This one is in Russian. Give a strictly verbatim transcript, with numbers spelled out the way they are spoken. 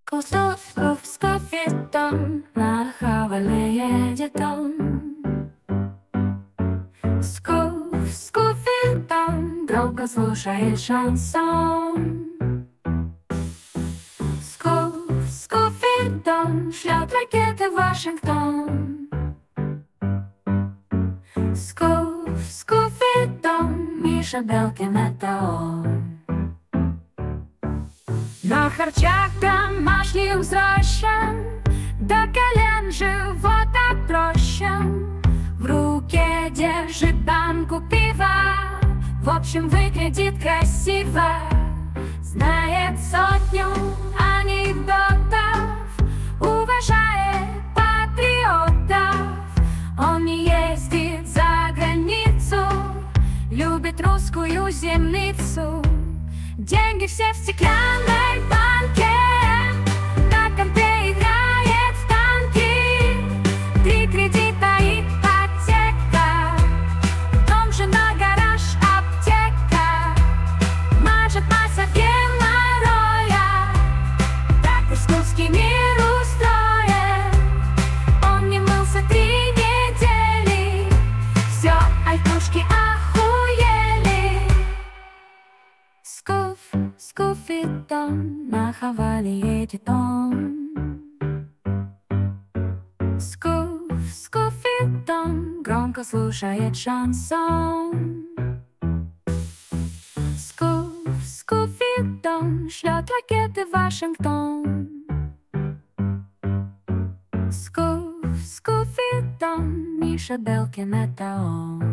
Скуф, скуф, скуфитон, на Хавале едет он. Скуф, скуфитон, громко слушает шансон. Скуф, скуфитон, шлет ракеты в Вашингтон. Скуф, скуфитон, Миша Белкин — это он. На харчах домашним взросшим, до колен живот отрощен. В руке держит банку пива, в общем выглядит красиво. Знает сотню анекдотов, уважает патриотов. Он не ездит за границу, любит русскую землицу. Деньги все в стеклянной банке, на компе играет в танки. Три кредита, ипотека, дом, жена, гараж, аптека. Мажет масса геморроя, так русский мир устроен. Он не мылся три недели, все альтушки охуели. Скуф, скуфитон, на Хавале едет он. Скуф, скуфитон, громко слушает шансон. Скуф, скуфитон, шлет ракеты в Вашингтон. Скуф, скуфитон, Миша Белкин — это он.